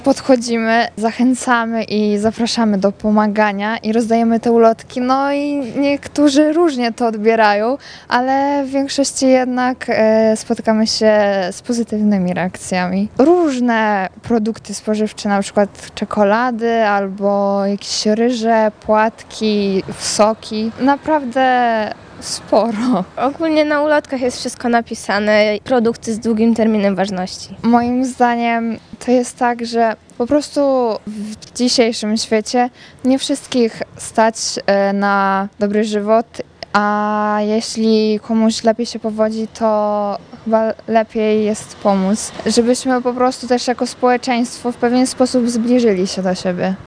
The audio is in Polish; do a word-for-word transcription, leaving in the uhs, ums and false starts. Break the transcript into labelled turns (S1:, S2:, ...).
S1: Podchodzimy, zachęcamy i zapraszamy do pomagania i rozdajemy te ulotki. No i niektórzy różnie to odbierają, ale w większości jednak e, spotykamy się z pozytywnymi reakcjami. Różne produkty spożywcze, na przykład czekolady albo jakieś ryże, płatki, soki. Naprawdę sporo.
S2: Ogólnie na ulotkach jest wszystko napisane, produkty z długim terminem ważności.
S1: Moim zdaniem to jest tak, że po prostu w dzisiejszym świecie nie wszystkich stać e, na dobry żywot, a jeśli komuś lepiej się powodzi, to chyba lepiej jest pomóc, żebyśmy po prostu też jako społeczeństwo w pewien sposób zbliżyli się do siebie.